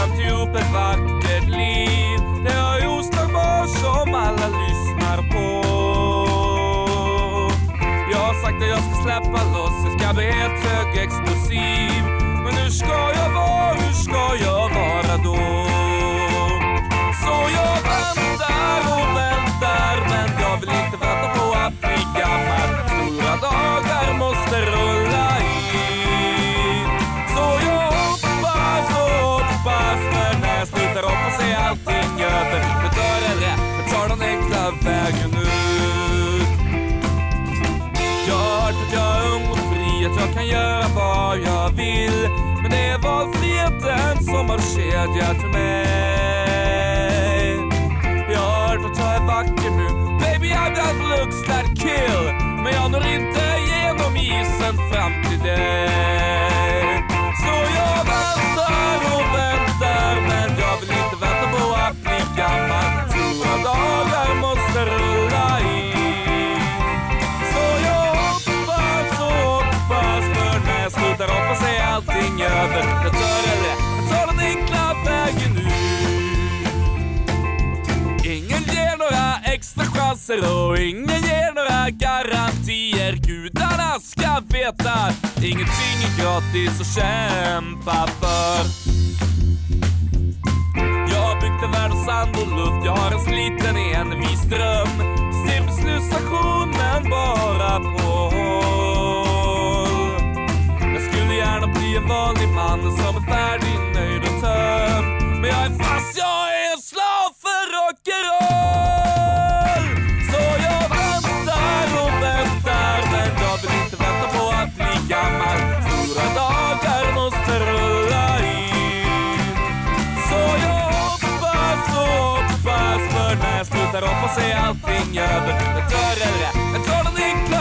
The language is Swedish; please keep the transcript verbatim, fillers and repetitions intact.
drömt ihop ett vackert liv. Det har jag oslagbart som alla lyssnar på. Jag har sagt att jag ska släppa loss, jag ska bli helt hög explosiv. Men hur ska jag vara, hur ska jag vara då? Så jag väntar och väntar, men jag vill inte vänta på att bli gammal. Stora dagar måste rulla in. Så jag hoppas och hoppas, men när jag slutar hoppas är allting över. Men tar det rätt, men tar den enkla vägen ut. Jag har hört att jag är ung och fri, att jag kan göra vad jag vill. Men det är valfriheten som har kedjat mig. Jag har hört att jag är vacker nu, baby I've got looks that kill. Men jag når inte genom isen fram till dig. Så jag väntar och väntar, men jag vill inte vänta på att bli gammal. Stora dagar måste rulla in. Så jag hoppas och hoppas, för när jag slutar hoppas är allting över. Jag tar det rätt, jag tar den enkla vägen ut. Ingen ger några extra chanser och ingen ger några garantier. Gudarna ska veta, ingenting är gratis att kämpa för. Jag har byggt en värld av sand och luft, jag har en sliten envis dröm. Civilisationen bara på håll. Jag skulle gärna bli en vanlig man som är färdig, nöjd och tömd. Men jag är fast, jag är en slav för rock'n'roll. Så jag väntar och väntar, men jag vill inte vänta på att bli gammal. Stora dagar måste rulla in. Så jag hoppas och hoppas, för när jag slutar hoppas är allting över. Jag tar det rätt, jag tar den enkla